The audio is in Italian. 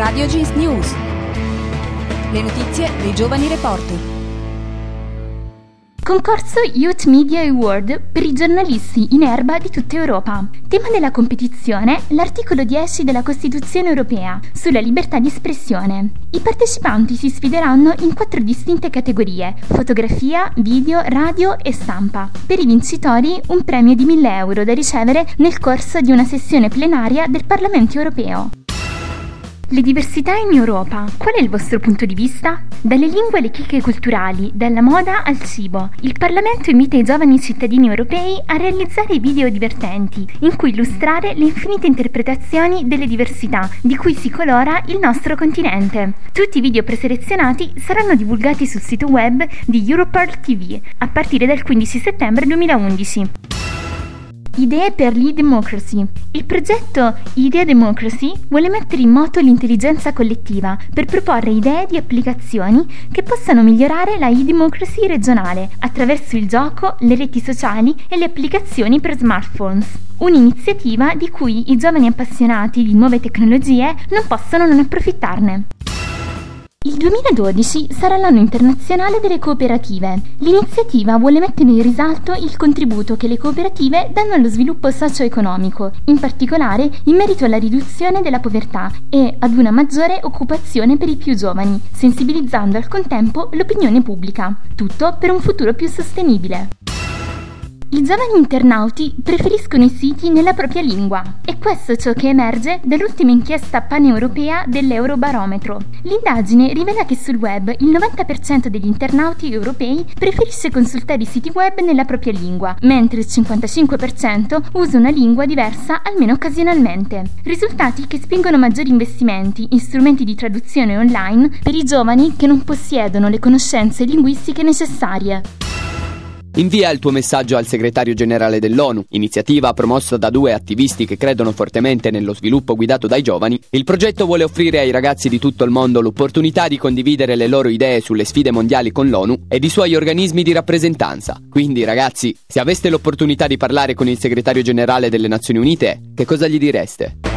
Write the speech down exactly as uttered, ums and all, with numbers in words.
Radio Jeans News. Le notizie dei giovani reporter. Concorso Youth Media Award per i giornalisti in erba di tutta Europa. Tema della competizione, l'articolo dieci della Costituzione europea sulla libertà di espressione. I partecipanti si sfideranno in quattro distinte categorie: fotografia, video, radio e stampa. Per i vincitori un premio di mille euro da ricevere nel corso di una sessione plenaria del Parlamento europeo. Le diversità in Europa. Qual è il vostro punto di vista? Dalle lingue alle chicche culturali, dalla moda al cibo. Il Parlamento invita i giovani cittadini europei a realizzare video divertenti, in cui illustrare le infinite interpretazioni delle diversità di cui si colora il nostro continente. Tutti i video preselezionati saranno divulgati sul sito web di Europarl T V a partire dal quindici settembre duemilaundici. Idee per l'e-democracy. Il progetto Idea Democracy vuole mettere in moto l'intelligenza collettiva per proporre idee di applicazioni che possano migliorare la e-democracy regionale attraverso il gioco, le reti sociali e le applicazioni per smartphones. Un'iniziativa di cui i giovani appassionati di nuove tecnologie non possono non approfittarne. Il duemiladodici sarà l'anno internazionale delle cooperative. L'iniziativa vuole mettere in risalto il contributo che le cooperative danno allo sviluppo socio-economico, in particolare in merito alla riduzione della povertà e ad una maggiore occupazione per i più giovani, sensibilizzando al contempo l'opinione pubblica. Tutto per un futuro più sostenibile. I giovani internauti preferiscono i siti nella propria lingua. E questo è ciò che emerge dall'ultima inchiesta paneuropea dell'Eurobarometro. L'indagine rivela che sul web il novanta per cento degli internauti europei preferisce consultare i siti web nella propria lingua, mentre il cinquantacinque per cento usa una lingua diversa almeno occasionalmente. Risultati che spingono maggiori investimenti in strumenti di traduzione online per i giovani che non possiedono le conoscenze linguistiche necessarie. Invia il tuo messaggio al segretario generale dell'ONU, iniziativa promossa da due attivisti che credono fortemente nello sviluppo guidato dai giovani. Il progetto vuole offrire ai ragazzi di tutto il mondo l'opportunità di condividere le loro idee sulle sfide mondiali con l'ONU ed i suoi organismi di rappresentanza. Quindi ragazzi, se aveste l'opportunità di parlare con il segretario generale delle Nazioni Unite, che cosa gli direste?